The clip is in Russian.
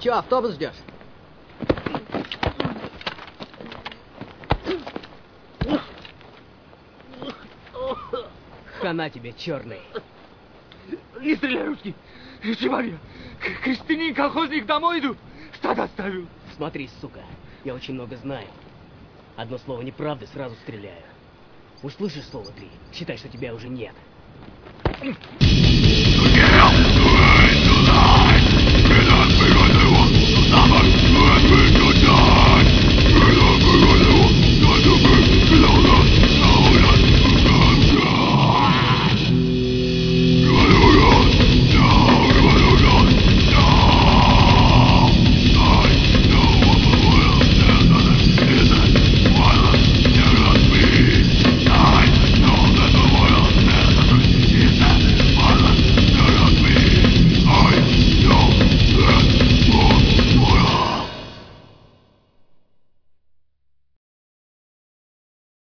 Че, автобус ждешь? Хана тебе, черный. Не стреляй, русский! Чемария! Крестьянин, колхозник домой идут! Стадо оставил! Смотри, сука, я очень много знаю. Одно слово неправды, сразу стреляю. Услышишь слово 3, считай, что тебя уже нет.